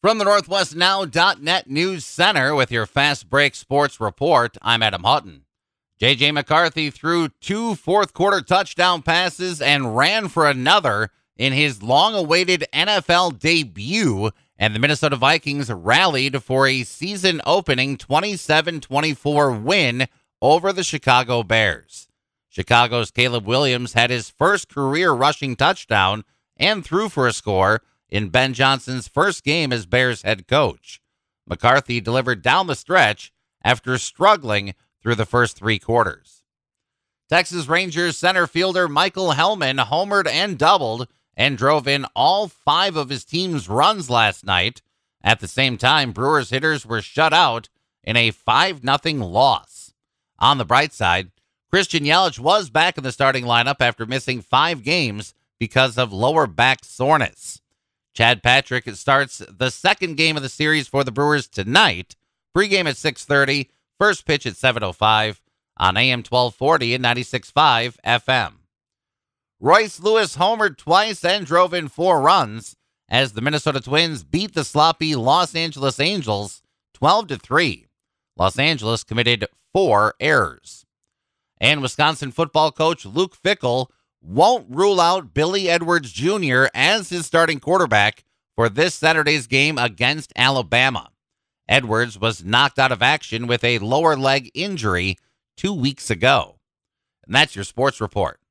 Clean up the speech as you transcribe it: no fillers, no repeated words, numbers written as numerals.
From the NorthwestNow.net News Center with your Fast Break Sports Report, I'm Adam Hutton. J.J. McCarthy threw 2 fourth-quarter touchdown passes and ran for another in his long-awaited NFL debut, and the Minnesota Vikings rallied for a season-opening 27-24 win over the Chicago Bears. Chicago's Caleb Williams had his first career rushing touchdown and threw for a score in Ben Johnson's first game as Bears head coach. McCarthy delivered down the stretch after struggling through the first 3 quarters. Texas Rangers center fielder Michael Hellman homered and doubled and drove in all 5 of his team's runs last night. At the same time, Brewers hitters were shut out in a 5-0 loss. On the bright side, Christian Yelich was back in the starting lineup after missing 5 games because of lower back soreness. Chad Patrick starts the second game of the series for the Brewers tonight. Pregame at 6:30, first pitch at 7:05 on AM 1240 and 96.5 FM. Royce Lewis homered twice and drove in 4 runs as the Minnesota Twins beat the sloppy Los Angeles Angels 12-3. Los Angeles committed 4 errors. And Wisconsin football coach Luke Fickell won't rule out Billy Edwards Jr. as his starting quarterback for this Saturday's game against Alabama. Edwards was knocked out of action with a lower leg injury 2 weeks ago. And that's your sports report.